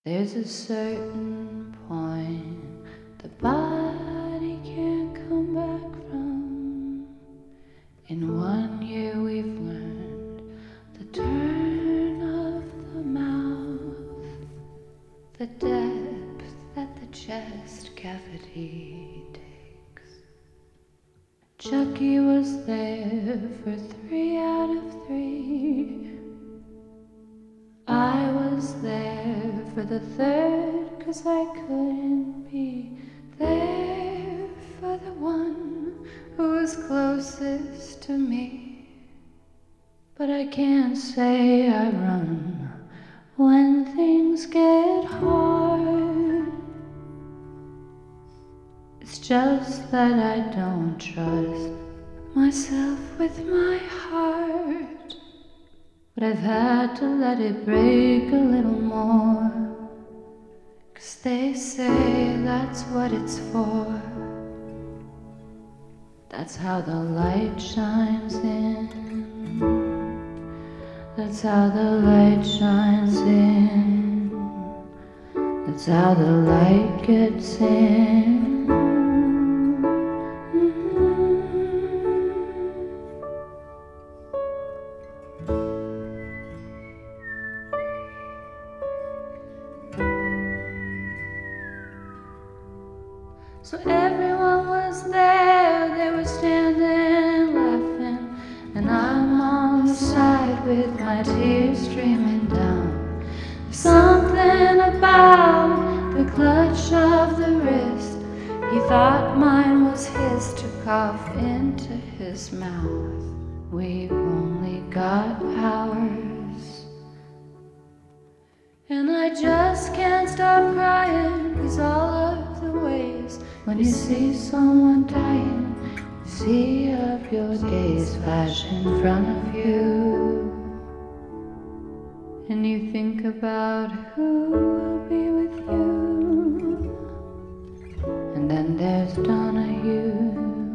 There's a certain point the body can't come back from. In 1 year we've learned the turn of the mouth, the depth that the chest cavity takes. Chucky was there for 3 out of 3. I was there for the third, 'cause I couldn't be there for the one who was closest to me. But I can't say I run when things get hard. It's just that I don't trust myself with my heart. But I've had to let it break a little more, 'cause they say that's what it's for. That's how the light shines in. That's how the light shines in. That's how the light gets in. So everyone was there, they were standing laughing, and I'm on the side with my tears streaming down. There's something about the clutch of the wrist. He thought mine was his to cough into his mouth. We've only got hours. And I just can't stop crying, 'cause all of the ways when you see someone dying, you see of your days flash in front of you, and you think about who will be with you. And then there's Donahue.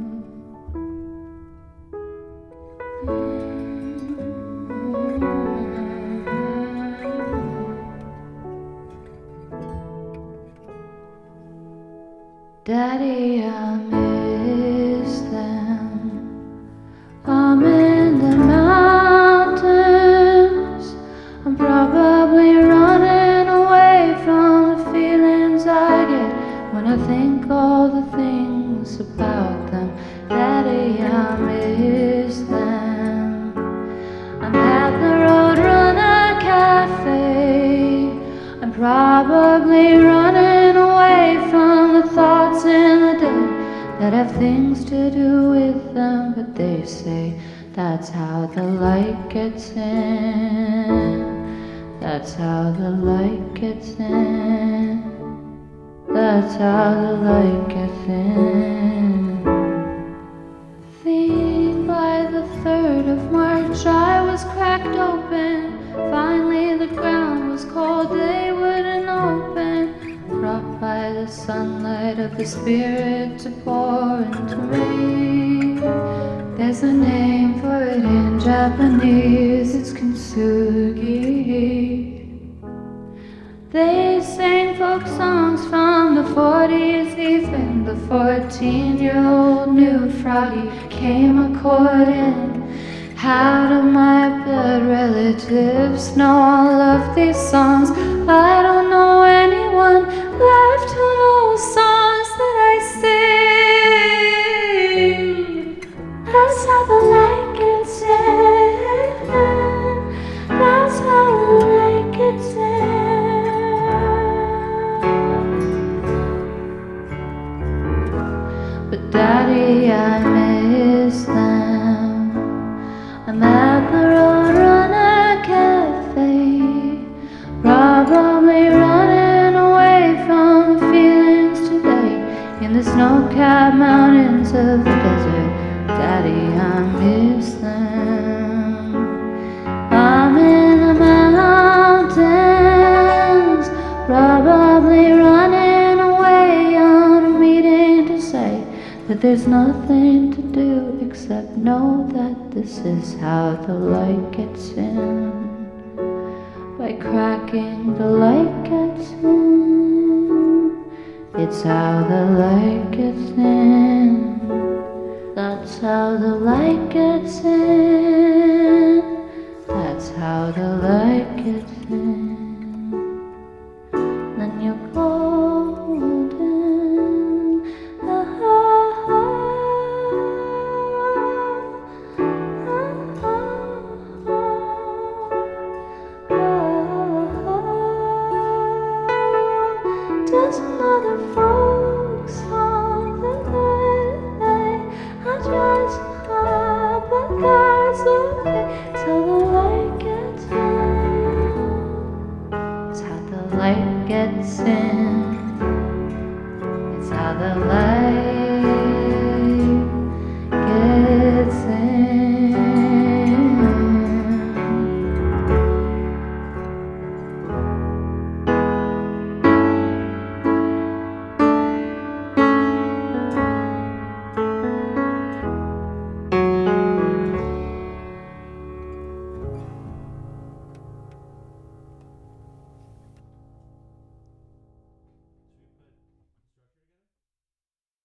Daddy, I miss them. I'm in the mountains. I'm probably running away from the feelings I get when I think all the things about them. Daddy, I miss them. I'm at the Roadrunner Cafe. I'm probably running away from the thoughts in the day that have things to do with them. But they say that's how the light gets in. That's how the light gets in. That's how the light gets in. I think by the 3rd of March I was cracked open. Finally the ground was cold, they wouldn't open. Brought by the sunlight of the spirit to pour into me. There's a name for it in Japanese, it's kintsugi. They sang folk songs from the 40s, even the 14-year-old knew Froggy came a-courting. How do my blood relatives know all of these songs? I don't know anyone left who knows songs that I sing. That's how the light gets in. That's how the light gets in. But Daddy, I miss them. I'm at the Roadrunner Cafe, probably running away from the feelings today in the snow-capped mountains of the desert. Daddy, I miss them. I'm in the mountains, probably running away on a meeting to say that there's nothing to do except know that this is how the light gets in. By cracking the light gets in. It's how the light gets in. That's how the light gets in. That's how the light gets in. Then you're golden. Does another folk song that I try so hard, but that's okay. Till the light gets in. It's how the light gets in. It's how the light